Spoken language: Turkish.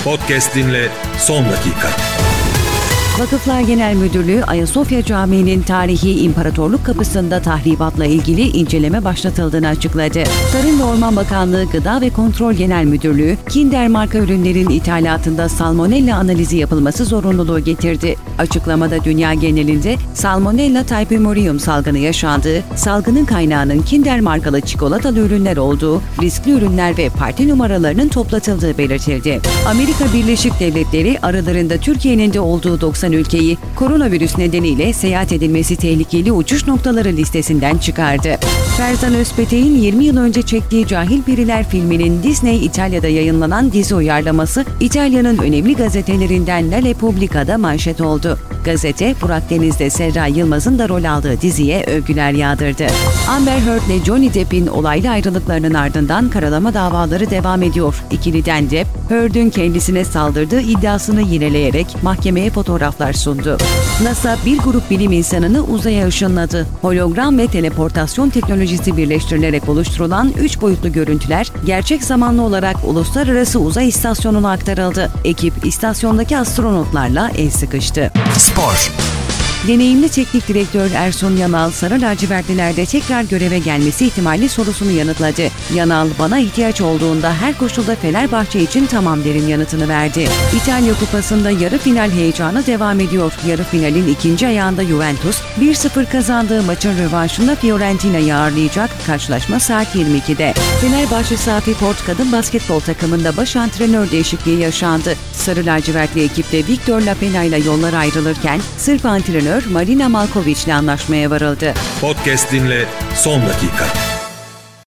Podcast dinle son dakika. Vakıflar Genel Müdürlüğü, Ayasofya Camii'nin tarihi İmparatorluk Kapısı'nda tahribatla ilgili inceleme başlatıldığını açıkladı. Tarım ve Orman Bakanlığı Gıda ve Kontrol Genel Müdürlüğü, Kinder marka ürünlerin ithalatında salmonella analizi yapılması zorunluluğu getirdi. Açıklamada dünya genelinde Salmonella typhimurium salgını yaşandığı, salgının kaynağının Kinder markalı çikolatalı ürünler olduğu, riskli ürünler ve parti numaralarının toplatıldığı belirtildi. Amerika Birleşik Devletleri aralarında Türkiye'nin de olduğu 90 ülkeyi koronavirüs nedeniyle seyahat edilmesi tehlikeli uçuş noktaları listesinden çıkardı. Ferzan Özpetek'in 20 yıl önce çektiği Cahil Biriler filminin Disney İtalya'da yayınlanan dizi uyarlaması, İtalya'nın önemli gazetelerinden La Repubblica'da manşet oldu. Gazete, Burak Deniz'de Serra Yılmaz'ın da rol aldığı diziye övgüler yağdırdı. Amber Heard ile Johnny Depp'in olaylı ayrılıklarının ardından karalama davaları devam ediyor. İkiliden Depp, Heard'ün kendisine saldırdığı iddiasını yineleyerek mahkemeye fotoğraflar sundu. NASA bir grup bilim insanını uzaya ışınladı. Hologram ve teleportasyon teknolojisi birleştirilerek oluşturulan 3 boyutlu görüntüler gerçek zamanlı olarak Uluslararası Uzay İstasyonu'na aktarıldı. Ekip istasyondaki astronotlarla el sıkıştı. Spor. Deneyimli teknik direktör Ersun Yanal, Sarı Lacivertlilerde tekrar göreve gelmesi ihtimali sorusunu yanıtladı. Yanal, bana ihtiyaç olduğunda her koşulda Fenerbahçe için tamam derim yanıtını verdi. İtalya Kupası'nda yarı final heyecanı devam ediyor. Yarı finalin ikinci ayağında Juventus, 1-0 kazandığı maçın rövanşında Fiorentina'yı ağırlayacak. Karşılaşma saat 22'de. Fenerbahçe Safi Port kadın basketbol takımında baş antrenör değişikliği yaşandı. Sarı lacivertli ekipte Victor Lapena ile yollar ayrılırken Sırp antrenör Marina Malkovic ile anlaşmaya varıldı. Podcast dinle son dakika.